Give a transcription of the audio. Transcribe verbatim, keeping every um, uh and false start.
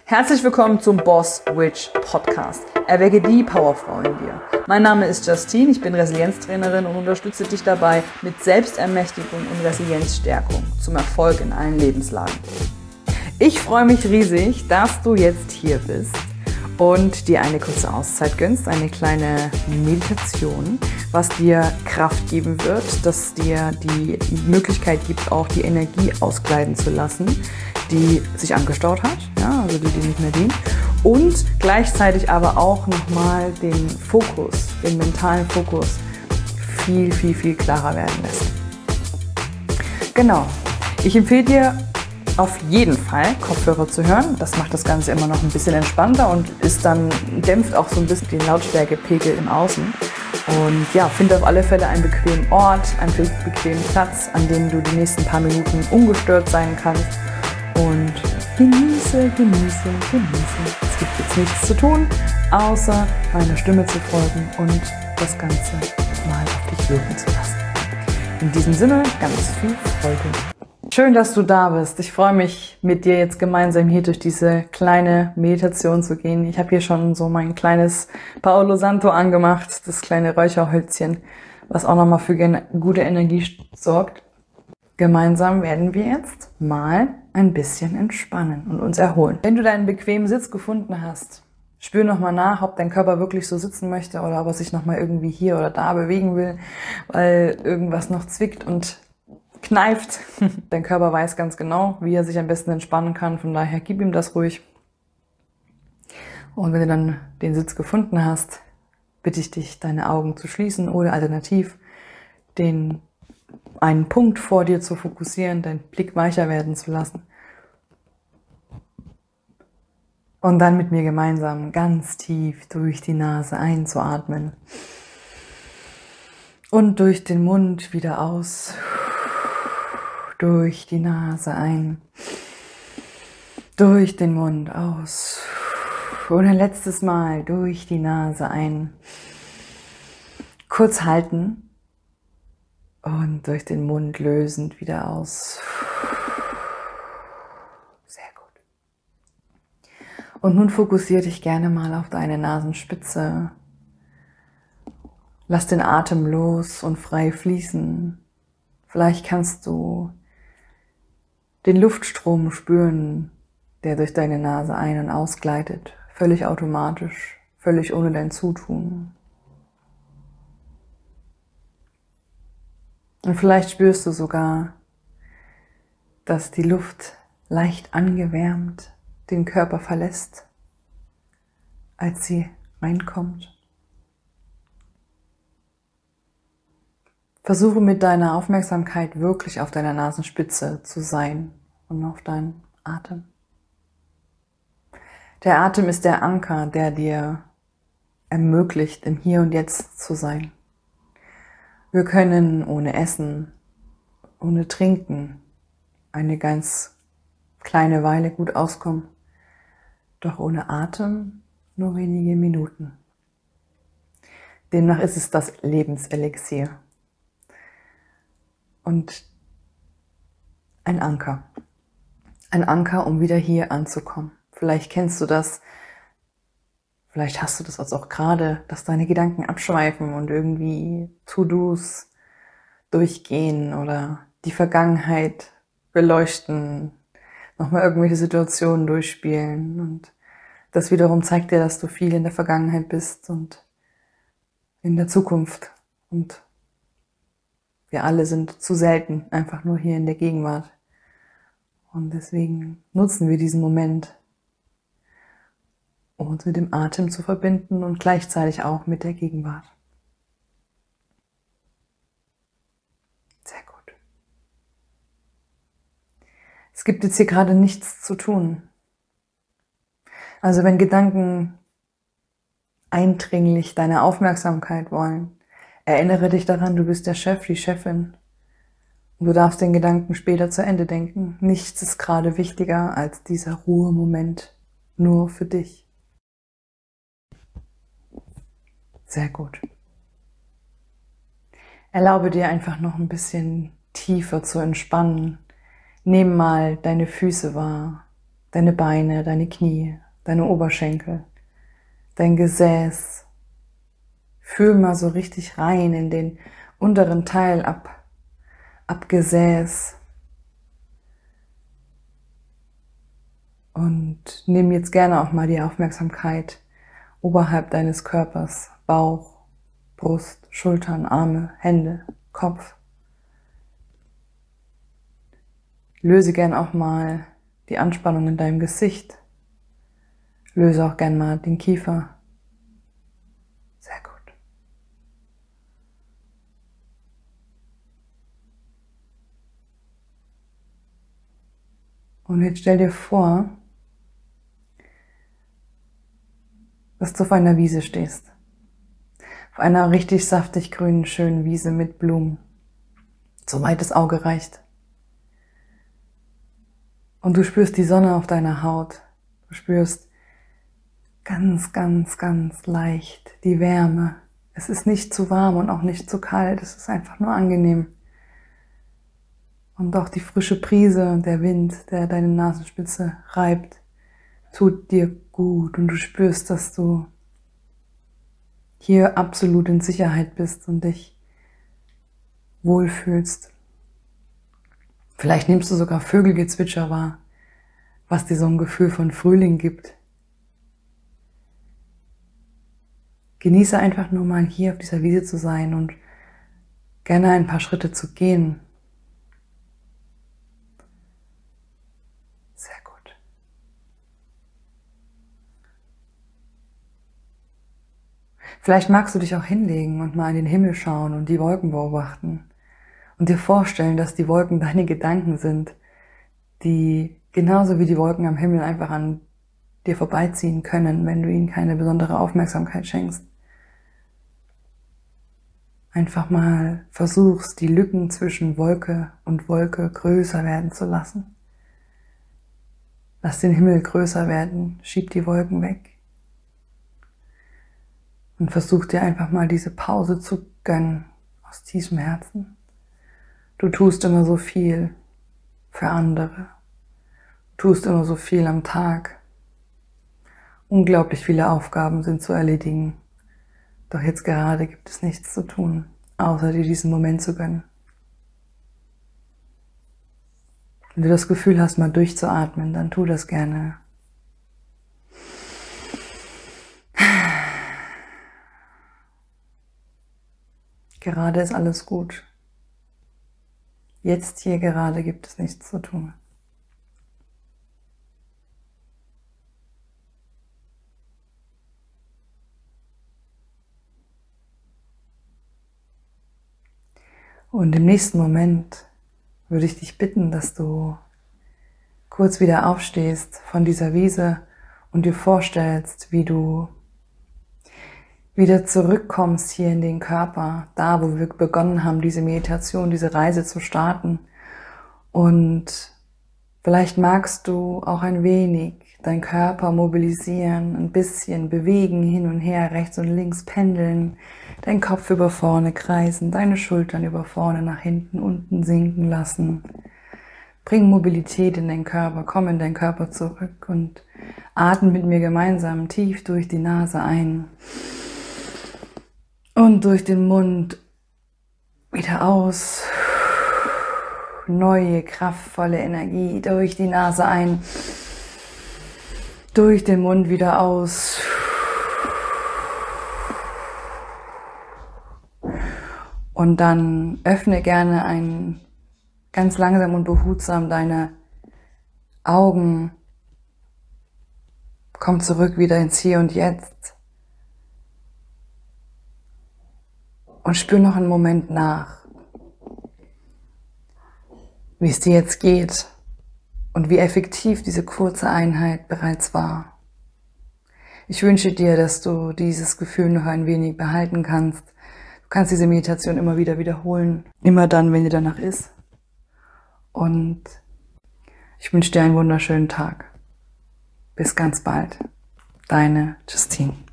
Herzlich willkommen zum Boss Witch Podcast. Erwecke die Powerfrau in dir. Mein Name ist Justine, ich bin Resilienztrainerin und unterstütze dich dabei mit Selbstermächtigung und Resilienzstärkung zum Erfolg in allen Lebenslagen. Ich freue mich riesig, dass du jetzt hier bist und dir eine kurze Auszeit gönnst, eine kleine Meditation, was dir Kraft geben wird, dass dir die Möglichkeit gibt, auch die Energie ausgleiten zu lassen, die sich angestaut hat, ja, also die, die nicht mehr dient, und gleichzeitig aber auch nochmal den Fokus, den mentalen Fokus viel, viel, viel klarer werden lässt. Genau, ich empfehle dir auf jeden Fall Kopfhörer zu hören. Das macht das Ganze immer noch ein bisschen entspannter und ist dann, dämpft auch so ein bisschen den Lautstärkepegel im Außen. Und ja, finde auf alle Fälle einen bequemen Ort, einen bequemen Platz, an dem du die nächsten paar Minuten ungestört sein kannst. Und genieße, genieße, genieße. Es gibt jetzt nichts zu tun, außer meiner Stimme zu folgen und das Ganze mal auf dich wirken zu lassen. In diesem Sinne, ganz viel Freude. Schön, dass du da bist. Ich freue mich, mit dir jetzt gemeinsam hier durch diese kleine Meditation zu gehen. Ich habe hier schon so mein kleines Paolo Santo angemacht, das kleine Räucherhölzchen, was auch nochmal für gute Energie sorgt. Gemeinsam werden wir jetzt mal ein bisschen entspannen und uns erholen. Wenn du deinen bequemen Sitz gefunden hast, spür nochmal nach, ob dein Körper wirklich so sitzen möchte oder ob er sich nochmal irgendwie hier oder da bewegen will, weil irgendwas noch zwickt und kneift. Dein Körper weiß ganz genau, wie er sich am besten entspannen kann, von daher gib ihm das ruhig. Und wenn du dann den Sitz gefunden hast, bitte ich dich, deine Augen zu schließen oder alternativ den einen Punkt vor dir zu fokussieren, deinen Blick weicher werden zu lassen. Und dann mit mir gemeinsam ganz tief durch die Nase einzuatmen. Und durch den Mund wieder aus. Durch die Nase ein. Durch den Mund aus. Und ein letztes Mal durch die Nase ein. Kurz halten. Und durch den Mund lösend wieder aus. Sehr gut. Und nun fokussiere dich gerne mal auf deine Nasenspitze. Lass den Atem los und frei fließen. Vielleicht kannst du den Luftstrom spüren, der durch deine Nase ein- und ausgleitet. Völlig automatisch, völlig ohne dein Zutun. Und vielleicht spürst du sogar, dass die Luft leicht angewärmt den Körper verlässt, als sie reinkommt. Versuche mit deiner Aufmerksamkeit wirklich auf deiner Nasenspitze zu sein und auf deinen Atem. Der Atem ist der Anker, der dir ermöglicht, im Hier und Jetzt zu sein. Wir können ohne Essen, ohne Trinken eine ganz kleine Weile gut auskommen, doch ohne Atem nur wenige Minuten. Demnach ist es das Lebenselixier und ein Anker. Ein Anker, um wieder hier anzukommen. Vielleicht kennst du das, vielleicht hast du das also auch gerade, dass deine Gedanken abschweifen und irgendwie To-Dos durchgehen oder die Vergangenheit beleuchten, nochmal irgendwelche Situationen durchspielen. Und das wiederum zeigt dir, dass du viel in der Vergangenheit bist und in der Zukunft. Und wir alle sind zu selten einfach nur hier in der Gegenwart. Und deswegen nutzen wir diesen Moment, um uns mit dem Atem zu verbinden und gleichzeitig auch mit der Gegenwart. Sehr gut. Es gibt jetzt hier gerade nichts zu tun. Also wenn Gedanken eindringlich deine Aufmerksamkeit wollen, erinnere dich daran, du bist der Chef, die Chefin. Und du darfst den Gedanken später zu Ende denken. Nichts ist gerade wichtiger als dieser Ruhemoment nur für dich. Sehr gut. Erlaube dir einfach noch ein bisschen tiefer zu entspannen. Nimm mal deine Füße wahr. deine Beine, deine Knie, deine Oberschenkel, dein Gesäß. Fühl mal so richtig rein in den unteren Teil ab, ab Gesäß. Und nimm jetzt gerne auch mal die Aufmerksamkeit oberhalb deines Körpers, Bauch, Brust, Schultern, Arme, Hände, Kopf. Löse gern auch mal die Anspannung in deinem Gesicht. Löse auch gern mal den Kiefer. Sehr gut. Und jetzt stell dir vor, dass du auf einer Wiese stehst. Auf einer richtig saftig grünen, schönen Wiese mit Blumen. Soweit das Auge reicht. Und du spürst die Sonne auf deiner Haut. Du spürst ganz, ganz, ganz leicht die Wärme. Es ist nicht zu warm und auch nicht zu kalt. Es ist einfach nur angenehm. Und auch die frische Brise und der Wind, der deine Nasenspitze reibt, tut dir gut. Und du spürst, dass du hier absolut in Sicherheit bist und dich wohlfühlst. Vielleicht nimmst du sogar Vögelgezwitscher wahr, was dir so ein Gefühl von Frühling gibt. Genieße einfach nur mal hier auf dieser Wiese zu sein und gerne ein paar Schritte zu gehen. Sehr gut. Vielleicht magst du dich auch hinlegen und mal in den Himmel schauen und die Wolken beobachten. Und dir vorstellen, dass die Wolken deine Gedanken sind, die genauso wie die Wolken am Himmel einfach an dir vorbeiziehen können, wenn du ihnen keine besondere Aufmerksamkeit schenkst. Einfach mal versuchst, die Lücken zwischen Wolke und Wolke größer werden zu lassen. Lass den Himmel größer werden, schieb die Wolken weg. Und versuch dir einfach mal diese Pause zu gönnen aus tiefem Herzen. Du tust immer so viel für andere. Du tust immer so viel am Tag. Unglaublich viele Aufgaben sind zu erledigen. Doch jetzt gerade gibt es nichts zu tun, außer dir diesen Moment zu gönnen. Wenn du das Gefühl hast, mal durchzuatmen, dann tu das gerne. Gerade ist alles gut. Jetzt hier gerade gibt es nichts zu tun. Und im nächsten Moment würde ich dich bitten, dass du kurz wieder aufstehst von dieser Wiese und dir vorstellst, wie du wieder zurückkommst hier in den Körper, da wo wir begonnen haben, diese Meditation, diese Reise zu starten. Und vielleicht magst du auch ein wenig deinen Körper mobilisieren, ein bisschen bewegen, hin und her, rechts und links pendeln, deinen Kopf über vorne kreisen, deine Schultern über vorne nach hinten, unten sinken lassen. Bring Mobilität in den Körper, komm in deinen Körper zurück und atme mit mir gemeinsam tief durch die Nase ein. Und durch den Mund wieder aus. Neue, kraftvolle Energie durch die Nase ein. Durch den Mund wieder aus. Und dann öffne gerne ein, ganz langsam und behutsam deine Augen. Komm zurück wieder ins Hier und Jetzt. Und spür noch einen Moment nach, wie es dir jetzt geht und wie effektiv diese kurze Einheit bereits war. Ich wünsche dir, dass du dieses Gefühl noch ein wenig behalten kannst. Du kannst diese Meditation immer wieder wiederholen, immer dann, wenn dir danach ist. Und ich wünsche dir einen wunderschönen Tag. Bis ganz bald. Deine Justine.